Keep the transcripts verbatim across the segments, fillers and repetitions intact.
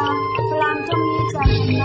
Flam trong hi chan na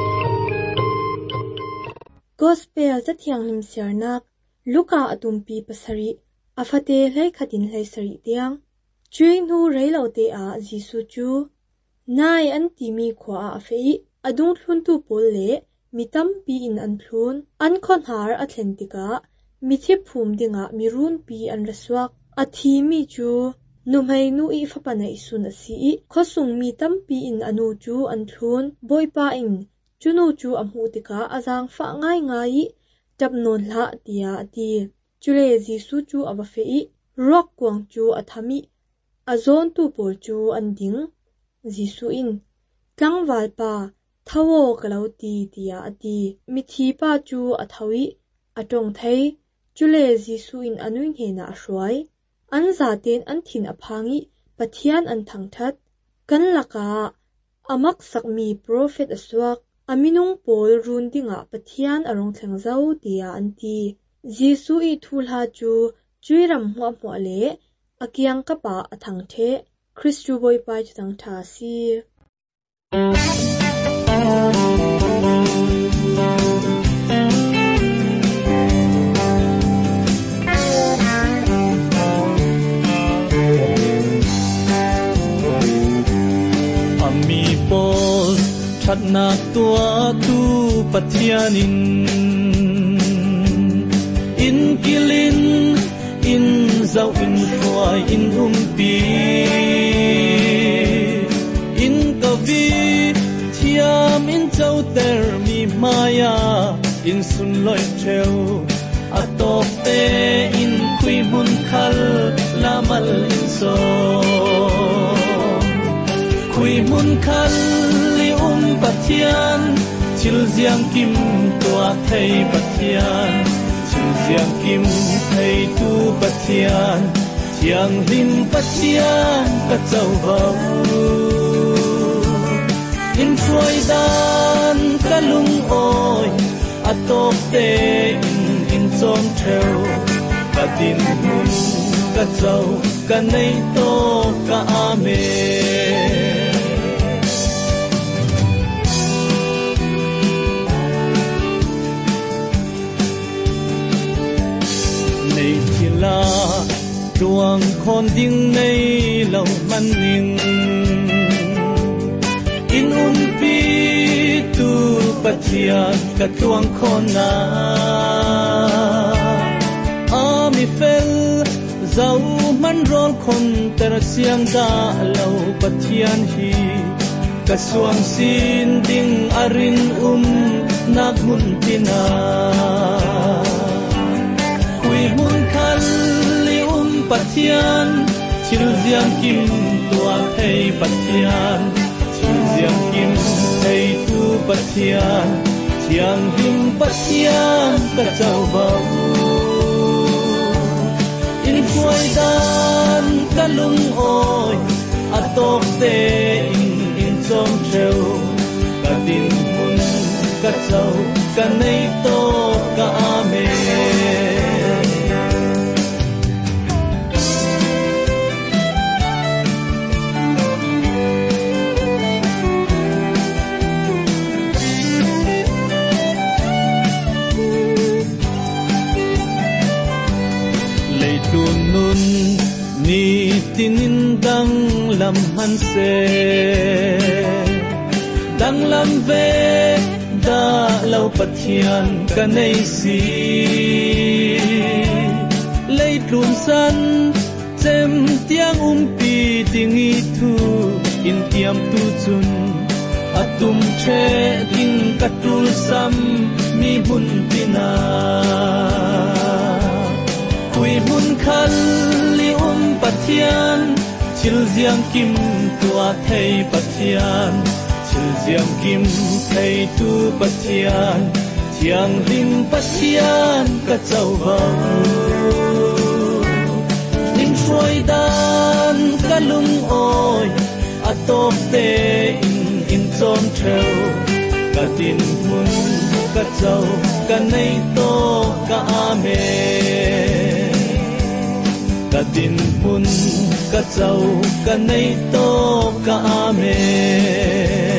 Gospel za thiang lim siarnak Luka atumpi pasari afate hlei khatin hlei sari tiang chui nu reilo te a Jisu chu nai an ti mi khwa a fei adung thlun tu pol le mitam pi in an thlun an khon har a thlentika mi thi phum dinga mirun pi an raswak a thi mi chu numhei nu i fapanai sun asi khosung mi tam pi in anu chu an thlun boipa in chunu chu amhu tika azang fa ngai ngai tapnon hla tia ati chule Jisu chu awafei rock kwang chu athami azon tu pol chu anding Jisu in tlangwal pa thawo kalauti tia ati mithi pa chu athawi atong thei chule Jisu in anuin hena ashwai an zaten an thin aphangi pathian an thangthat kan laka amak sakmi prophet aswak aminung pol run dinga pathian arong thlengzau tia anti Jisu i thulha chu chuiram hwa hwa le akiang kapa athang the Christu boy pai chang tha si ami pol thatna tua tu pathianin in kilin in zau in khoi in umpi in kavi thiam in chau ter mi maya in sun loi treo atop te in kui mun khal lamal in so kui mun khal li um pathian chil ziang kim tua thei pathian Siang kim thầy tu pathian chiang lim pathian cắt dầu vào in phôi dan cả lung oi atop te in in zom theo cả tin mun cắt dầu cả nay to cả amen la chuang khon ding nei lo man ning in um pi tu pathian ka chuang khon na ami fel zau man rol khon ter siang da lo pathian hi ka suang sin ding arin um nak mun tina mun khal li um pathian chil ziang kim tua thei pathian chil ziang kim thei tu pathian chiang him pathian ka chau bau in khoi dan ka lung oi atop te in in chom treo ka tin mun ka chau ka nei to ka amen ni tinin dang lam han se dang lam ve da lau pathian ka nei si lei tlum san chem tiang um pi dingi thu in tiam tu chun atum che ding katul sam mi bun pina kui bun khal li um pathian chil ziang kim tua thei pathian chil ziang kim thei tu pathian chiang lim pathian ka chau vau nim phoi dan ka lung oi atop te in in chom theo ka tin mun ka chau ka nei to ka amen ka tin mun ka chau ka nei to ka amen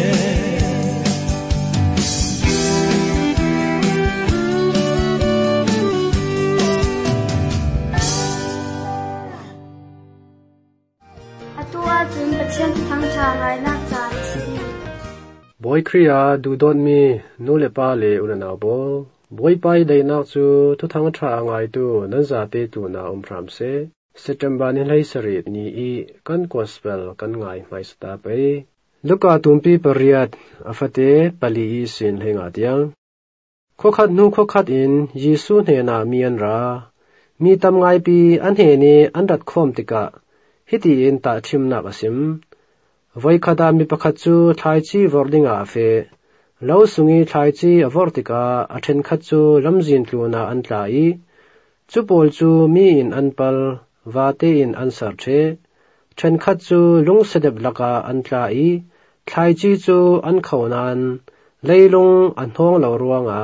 boy kriya du dot mi no le pa le unana bo boy pai dei nak chu thu thang tha ngai tu nan za te tu na um phram se September ni lai sarit ni i kan gospel kan ngai mai sta pe luka tumpi pariat afate pali i sin henga tiang khokhat nu khokhat in Yesu ne na mian ra mi tam ngai pi an he ni an rat khom tika hiti in ta thim na basim voi khada mi pakhat chu thlai chi wordinga fe lo sungi thlai chi avortika athen khat chu lamjin tluna an tlai chu pol chu mi in an pal wate in an sar the then khat chu lung sedep laka an tlai thlai chi chu an khonan leilung an hong lo ruanga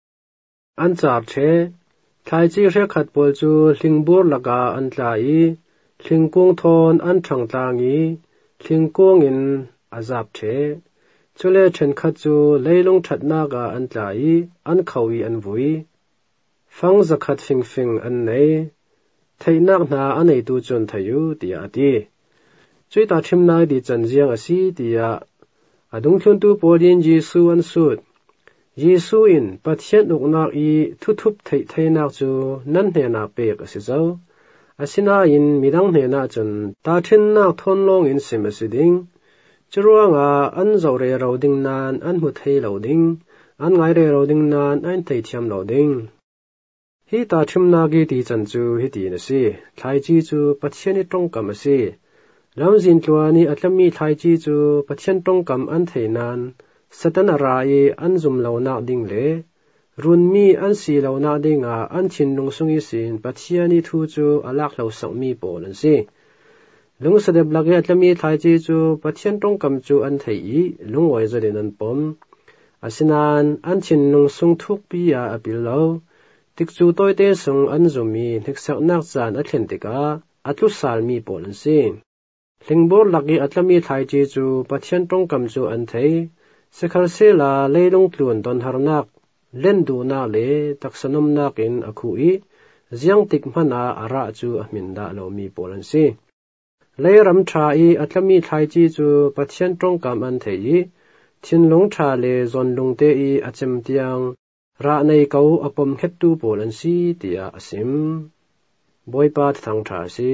an char the thlai chi re khat pol chu hlingbur laka an tlai thlingkung thon an thang tlangi thlingkung in azap the chule then khat chu leilung thatna ga an tlai an khawi an vui fang zakhat fing fing an nei thainak na anei tu chon thayu tia ati chui ta thimna di chanjiang asi tia adung thun tu polin Jesu an sut Jesu in pathian uknak i thuthup thei thainak chu nan hne na pek ase zo asina in midang hne na chun ta thin na thon long in sim asiding churuanga an zore roding nan an hu thei loading an ngai re roding nan an thei thiam loading hi ta thimna gi ti chan chu hi ti na si thlai chi chu pathian i tong kam ase lamjin tlwani atlami thlai chi chu pathian tong kam an thei nan satana rai an zum lo na ding le run mi an si lo na dinga an chin lung sungi sin pathiani thu chu alak lo sak mi pol an si lung sadep lage atlami thlai chi chu pathian tong kam chu an thei i lung oi zodin an pom asinan an chin lung sung thuk pi ya apil lo tik chu toy te sung an zumi hiksak nak chan athen tika atlu sal mi pol an si hlingbor lagi atlami thlai chi chu pathian tong kam chu an thei sekhar sela leilung tlun don harnak len du na le taksanom nakin akhu i ziang tik mana ara chu ahminda lo mi pol an si leiram tha i atlami thlai chi chu pathian tong kam an thei thinlung tha le zonlung te i achem tiang ra nei kau apom het tu pol an si tia asim boipa thang tha si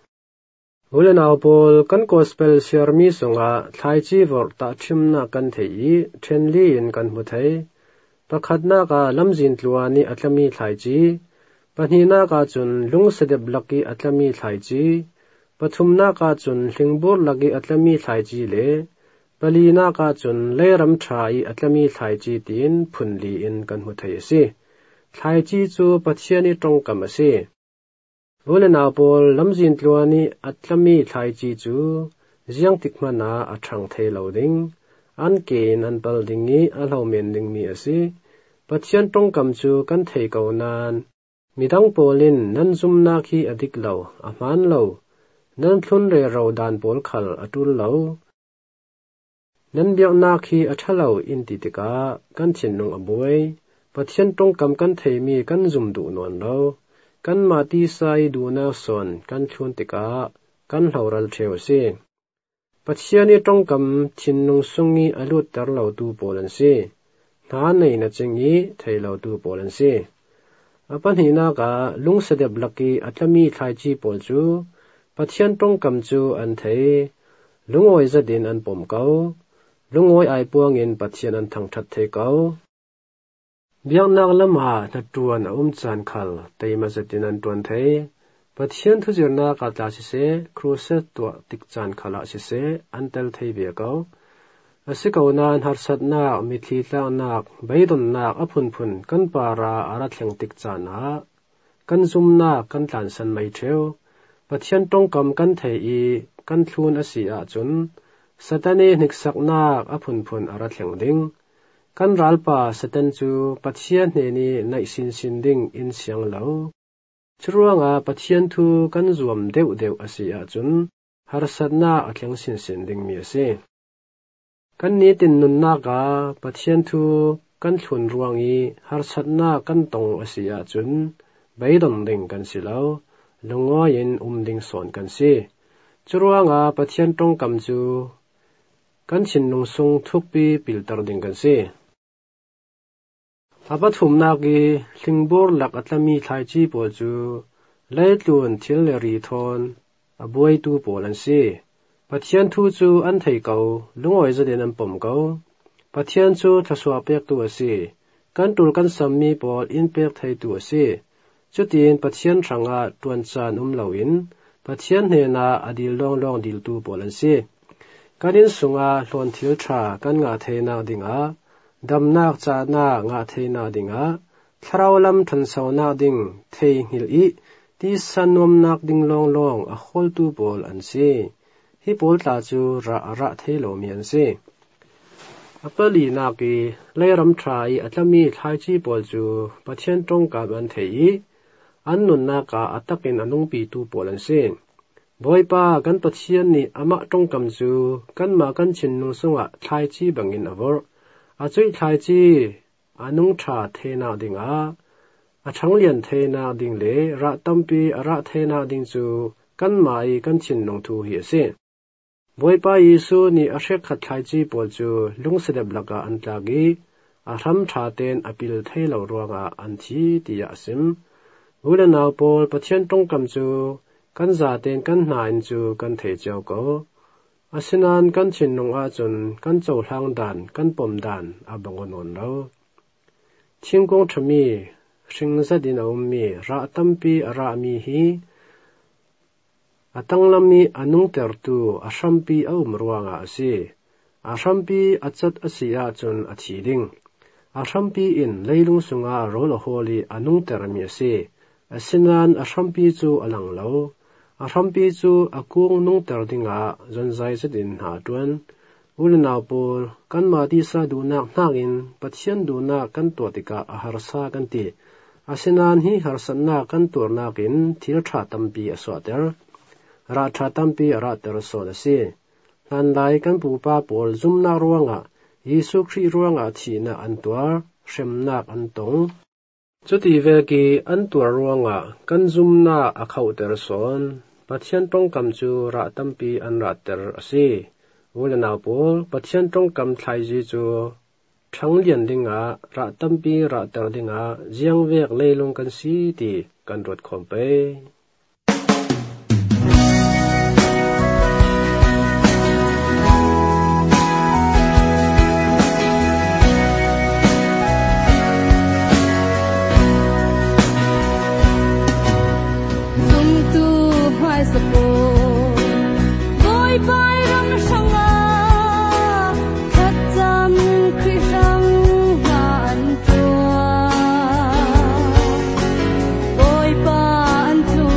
ulenaw pol kan gospel sharmi sunga thlai chi vor ta thimna kan thei thenli in kan mu thei pakhatna ka lamjin tluani atlami thlai chi panhina ka chun lung sedep laki atlami thlai chi pathumna ka chun hlingbur lagi atlami thlai chi le palina ka chun leiram thai atlami thlai chi tin phunli in kan mu thei si thlai chi chu pathiani tong kam ase volena pol lamjin tluani atlami thlai chi chu ziang tikmana athang thei loading an kein an buildingi alo mending mi ase pathian tong kam chu kan thei ko nan midang polin nan zumna khi adik lo aman lo nan thlun re ro dan pol khal atul lo nan biak na khi athalo in ti tika kan chin nung aboi pathian tong kam kan thei mi kan zum du non lo kan mati sai du na son kan thlun tika kan hloral theu se pathiani tong kam thin nung sungi alut tar lo tu polan se na nei na chingi thei lo tu polan se apan hina ka lung sadep laki atlami thlai chi pol chu pathian tong kam chu an thei lungoi zadin an pom kau lungoi ai puang in pathian an thang that thei kau biang nak lama na tuan um chan khal teima zatin an tuan thei pathian thu jirna ka ta si se cruise to tik chan khala si se an tel thei be kau asiko nan har sat na mithi tla nak beidon nak aphun phun kan para ara thleng tik chana kan zum na kan tlan san mai theu pathian tong kam kan thei i kan thlun asi a chun satane niksak nak aphun phun ara thleng ding kan ralpa satan chu pathian hne ni nai sin sin ding in siang lo churuanga pathian thu kan zuam deu deu asi a chun har satna athleng sin sin ding mi ase kan ni tin nun na ka pathian thu kan thlun ruangi har satna kan tong asi a chun beidon ding kan silo lungoin um ding son kan si churuanga pathian tong kam chu kan chin nung sung thuk pi pil tar ding kan si apathum na ki thingbor lak atlami thlai chi po chu leitlun thil le ri thon abuai tu polan si pathian thu chu an thei kau lungoi zaden an pom kau pathian chu thaswa pek tu asi kan tur kan sammi pol in pek thei tu asi chutin pathian thanga tuan chan um loin pathian hne na adil long long dil tu polan si kanin sunga hlon thil tha kan nga theina dinga damnak cha na nga theina dinga thraulam than sauna ding thei ngil i ti sanom nak ding long long a khol tu pol an si hi pol ta chu ra ra thelo mi an si apali na ki leiram thai atlami thlai chi pol chu pathian tong ka ban thei an nun na ka atakin anung pi tu pol an si boipa kan pathian ni ama tong kam chu kan ma kan chin nu sunga thlai chi bangin avor a chui thlai chi anung tha thena dinga a thanglian thena ding le ra tampi ara thena ding chu kan mai kan chin nong thu hi ase boipa yesu ni a hrek khat thlai chi pol chu lungsedep laka an tlagi a ram tha ten apil theilo ruanga an thi tia sim ula naw pol pathian tong kam chu kan za ten kan hna in chu kan thei chau ko asinan kan chin nong a chun kan chau hlang dan kan pom dan abangon on lo thingkong thami hring zadin awm mi ra tampi ara mi hi atanglami anung tertu ashampi awm ruanga ase ashampi achat asia chun athiding ashampi in leilung sunga rolo holi anung termi ase asinan ashampi chu alang lo ashampi chu akung nung terdinga zonzai sedin ha tuan ulnaw pol kan ma ti sa du nak nakin pathian du na kan to tika aharsa kan ti asinan hi harsanna kan tur nakin thil tha tampi aswater ra tha tampi ra ter so da si nan lai kan pu pa pol zum na ruanga yesu khri ruanga thina antwar shremnak antong chuti ve ki antwar ruanga kan zum na akhau ter son pathian tong kam chu ra tampi an ra ter ase ulnaw pol pathian tong kam thlai ji chu thanglian dinga ra tampi ra ter dinga jiang vek leilung kan si ti kan rot khom pe Boy, pa, and to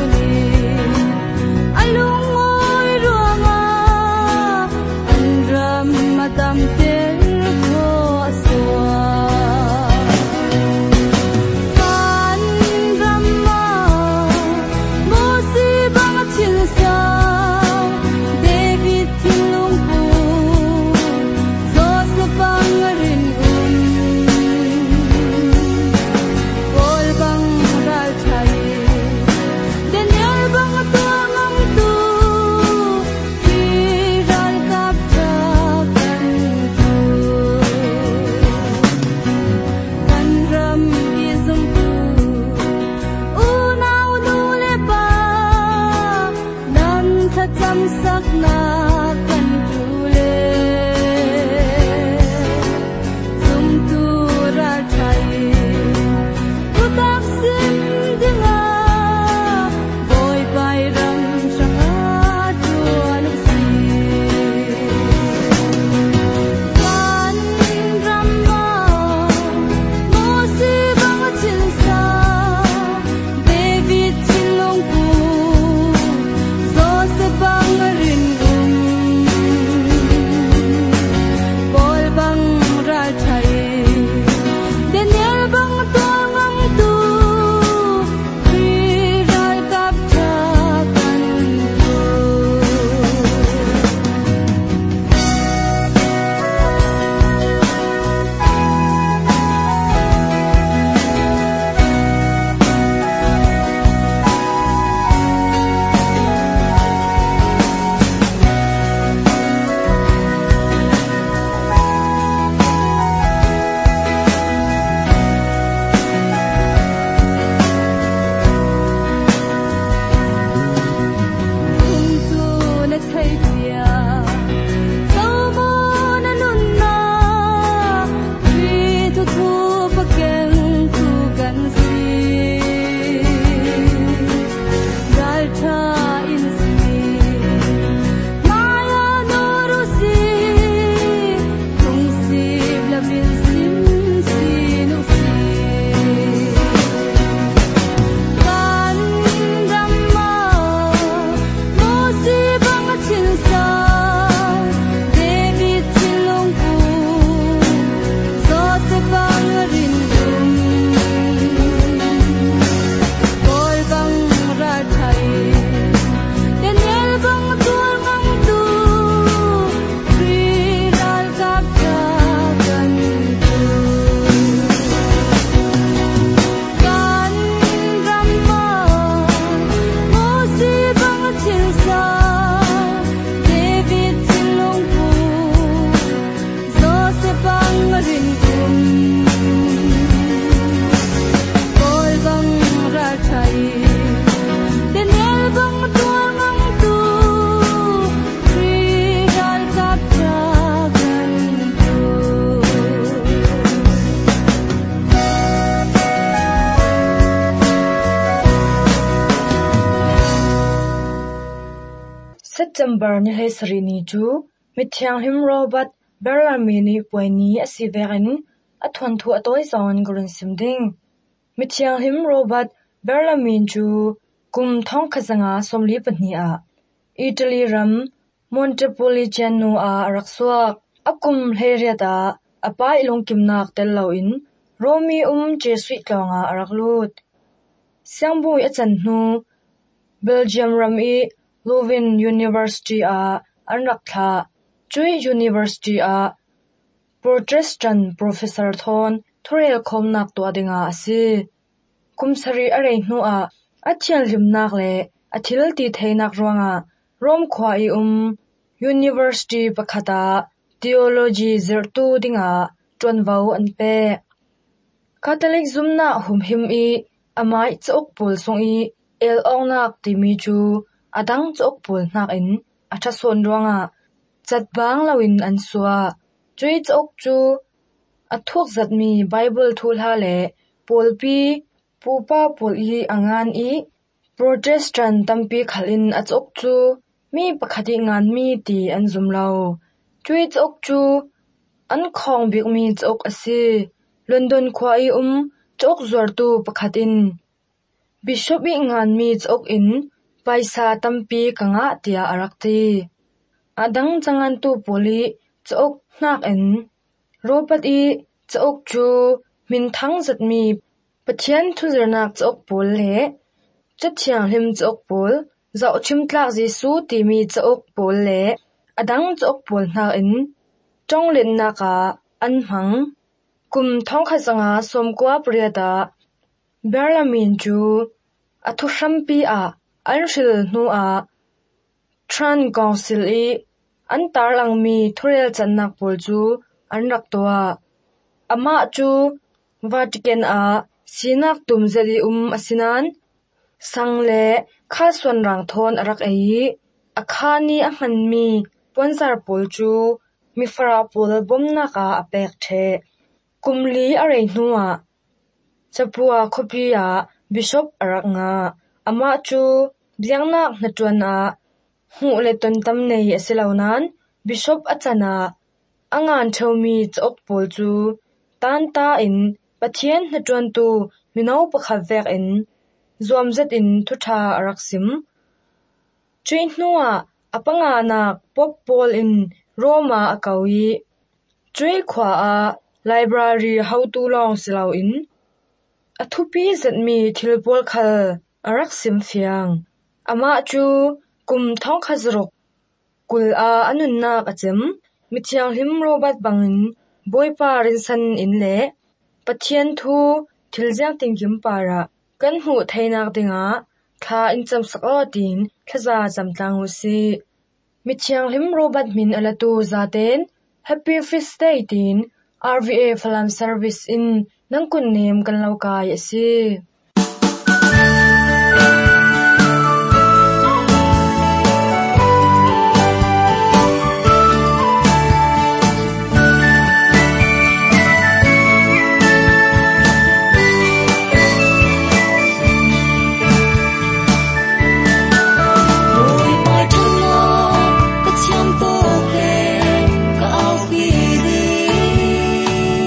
September ni hlei sari ni chu mithiang him Robert Bellamy ni poini asiverin athon thu atoi zon gurun simding mithiang him Robert Bellamy chu kum thong khazanga somli pani a Italy ram Montepulciano a rakswa akum hleria apa ilong kimnak tello in Romi um Jesuit longa araklut Siangbui achan nu Belgium ram i Leuven University a anrakha Chui University a Protestant professor thon thorel khomnak to adinga ase kumsari arei nu a athial limnak le athil ti theinak ronga rom khwa I um University pakhata theology zertu dinga tonwau anpe Catholic zumna humhim I amai chok pul song I el ongnak timi chu adang chok pul nak in athason ronga chatbang lawin ansua chui chok chu athuk zatmi Bible thulha le polpi pupa pol I angan I Protestant tampi khalin achok chu mi pakhati ngan mi ti anzumlo chui chok chu an khong bik mi chok ase London khwa I um chok zortu pakhatin Bishop I ngan mi chok in paisa tampi kanga tia arakti adang changan tu poli chok nak en Robert I chok chu min thang zatmi pathian thuzernak chok pol le chathiang him chok pol zau chimtlak Jesu ti mi chok pol le adang chok pol na in tonglen naka anhang kum thong khazanga somkwa priada Bellamy chu athu hrampi a anril nu a Tran Council I antar langmi thurel channak pol chu anrak towa ama chu Vatican a sinak tumzeli um asinan sangle khalswan rang thon arak ei akhani ahanmi ponzar pol chu mifara pol bomna ka apek the kumli arei nuwa chapua khopia bishop arak nga ama chu biangnak natwan a hu le ton tam nei asilaunan bishop achana angan thomi chok pol chu tan ta in pathian natwan tu minau pakhat vek in zomzet in thutha araksim chuin nuwa apanga nak pop pol in Roma akawi chui khwa a library how to long silau in athupi zatmi thilpol khal araksim fiang ama chu kum thong khazrok kul a anunna kachem mithiang him Robert bangin boipa rinsan in le pathian thu thiljiang tingkim para kan hu thainak dinga kha incham sako tin khaza jamtlang usi mithiang him Robert min alatu zaten happy feast day tin R V A Phalam service in nangkun nem kan laukai ase Ka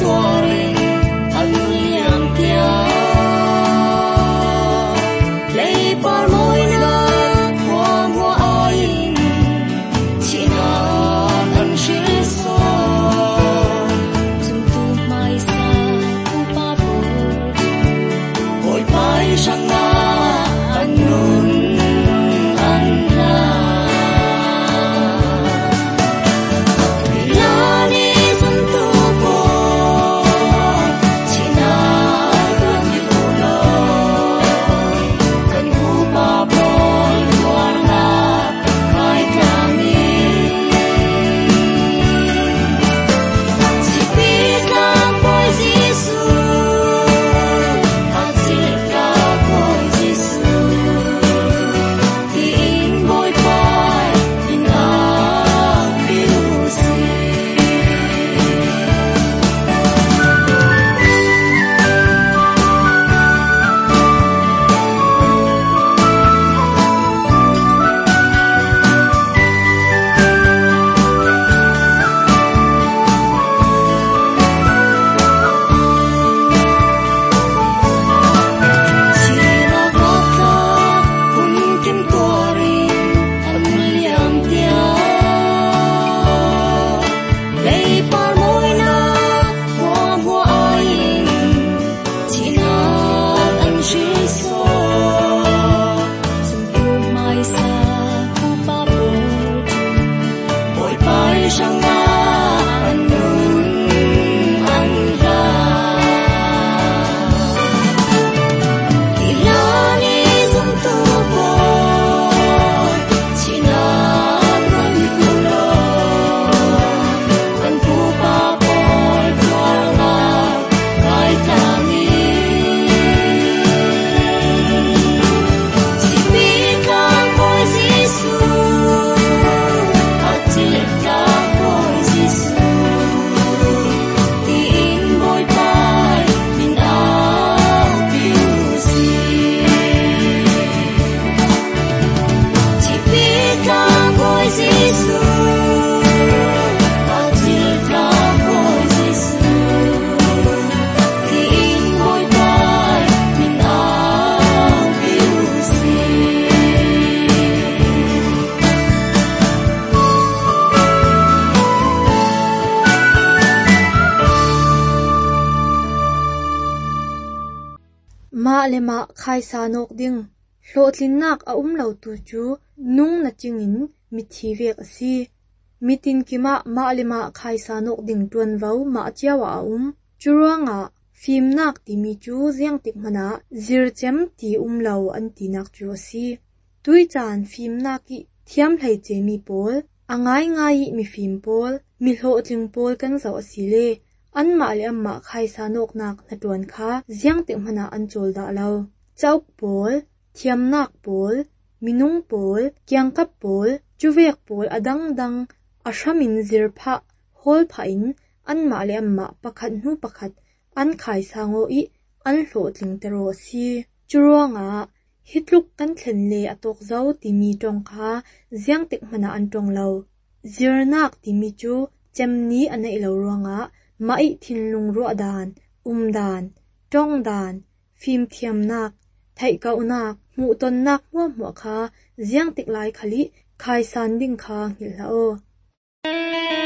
ma le ma khai sa nok ding hlotlin nak a um lo tu chu nung na chingin mi thi vek asi mitin kima ma le ma khai sa nok ding tuan vau ma chiawa a um churuanga phim nak ti mi chu ziang tik mana zir chem ti um lo an ti nak chu asi tui chan phim nak ki thiam hlei che mi pol angai ngai mi phim pol mi hlotling pol kan zo asile an ma le amma khai sa nok nak na tuan kha ziang tik mana an chol da lo chauk pol thiam nak pol minung pol kyang kap pol chuvek pol adang dang ashamin zir pha hol pha in an ma le amma pakhat nu pakhat an khai sa ngo i an hlotling tero si churuanga hitluk kan thlen le atok zau ti mi tong kha ziang tik mana an tong lo zirnak ti mi chu chemni anei lo ronga mai thinlung ro dan umdan tongdan phim thiam nak thai kau nak mu ton nak mo mo kha ziang tik lai khali khai san ding kha ngil la o